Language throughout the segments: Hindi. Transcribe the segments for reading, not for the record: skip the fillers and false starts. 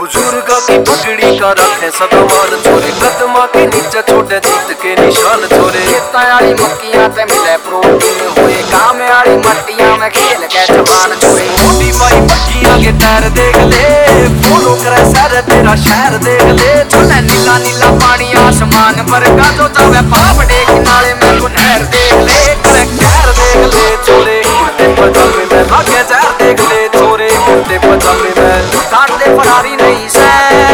बुजुर्ग की पगड़ी का रखे सदा मान छोरे, कदमा के नीचे छोटे जीत के निशान छोरे। खेतां आली मक्कियां ते मिले प्रोटीन होए, गांव आली मट्टियां में खेल के जवान छोरे। मोटी माई पक्कियां के टायर देख ले, फॉलो करे सर तेरा शहर देख ले। चले नीला नीला पानी आसमान पर का, जो जावे पापड़े किनारे में को नहर देख ले। करे खैर देख ले छोरे, कुर्ते पजामे में भागे जहर देख ले छोरे। कुर्ते पजामे में काट दे फरारी नहीं से,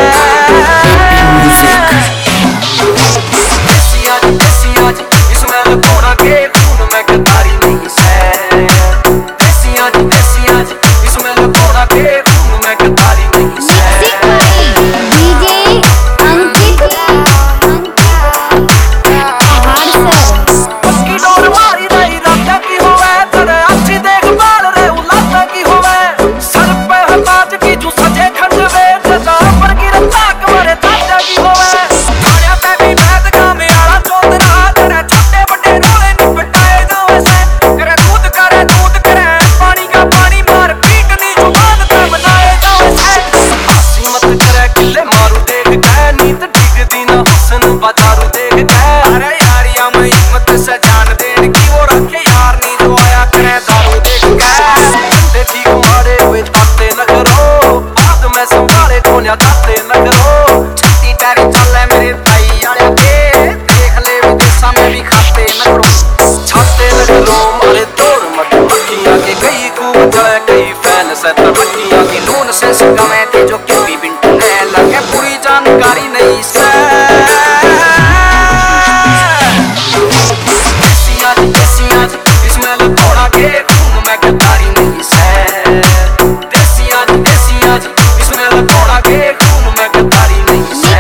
देसी आज इसमें लकोड़ा के खून में गद्दारी नहीं से। देसी आज इसमें लकोड़ा के खून में गद्दारी नहीं से। उसकी डोर मारी नहीं रात की होवे, तेरे अच्छी देखभाल रे उलाता की होवे। सर पे हताज की जो सजे खंडवे, जजा पर गिरता कमरे ताजा की होवे। खाने पे भी बैठ गा में आला चौधरा, तेरे छोटे बड़े रोले निपटाए जावे से। करे दूध करे पानी का पानी मार पीट नी जुबान पे बनाए जावे से। हंसी मत करे किले मारू देख के, नींद ठीक दी ना हुस्न बाजारू देख के। अरे यारिया में हिम्मत से जान देने की, वो रखे यार नी जो आया करे दारू देख के। ठीक मारे हुए ताते न करो, बाद में संभाले कोन्या ताते न करो। छत्ती टारी चले मेरे ताई आले के, देख ले विदेशा में भी खाते न करो। छाते न करो मारे तोड़ मत मक्खियां के, कई खूब जले कई फैन से मक्खियां की। नून से सिकमे थे जो क्यों भी बिंटू ने लगे, पूरी जानकारी नहीं से। देसी आज इसमें लकोड़ा के खून में गद्दारी नहीं से। देसी आज इसमें लकोड़ा के खून में गद्दारी नहीं से।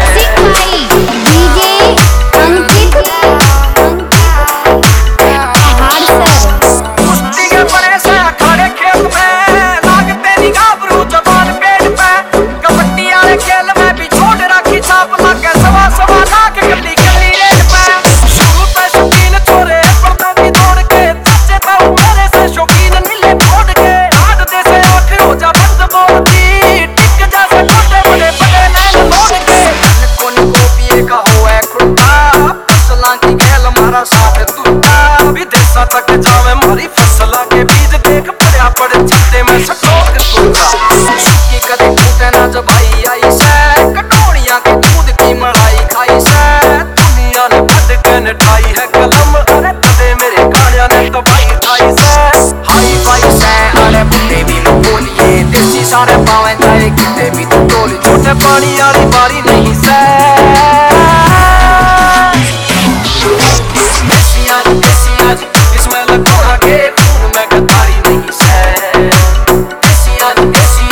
कुश्ती के बड़े से अखाड़े खेत में, लागते नी गाभरू जवान पेट पे। कबड्डी वाले खेल में भी छोड़ रखी छाप, लागे सवा सवा लाख गली गली रेट पे। शुरू पे शौकीन छोरे पर्दा की दौड़ के, सच्चे तो मेरे से शौकीन नीले तोड़ के। हाथ दे से आँख हो जा बंद बोलती, टिक जैसे छोटे बड़े बड़े नैन तोड़ के। कोनी गोपिये का होए खुदा, फसलां की खेल मारा साथ टूटा। विदेशा तक जावे मारी फसला के बीज, देख पड़या पड़े छत्ते में सटोक दूंगा। की कदे टूटे ना जब भाई आई से, कटोरियां के दूध की मलाई खाई से। दुनिया ने बद के नटाई है कलम, अरे तदे मेरे गाड़िया ने तबाही ठाई से। हाई फाई से अरे बुड्ढे भी में बोलिए, देसी सारे पावे जाए किते भी तो टोली। छोटे पानी वाली बारी नहीं से। देसी आज इसमें लकोड़ा के खून में गद्दारी नहीं से। देसी आज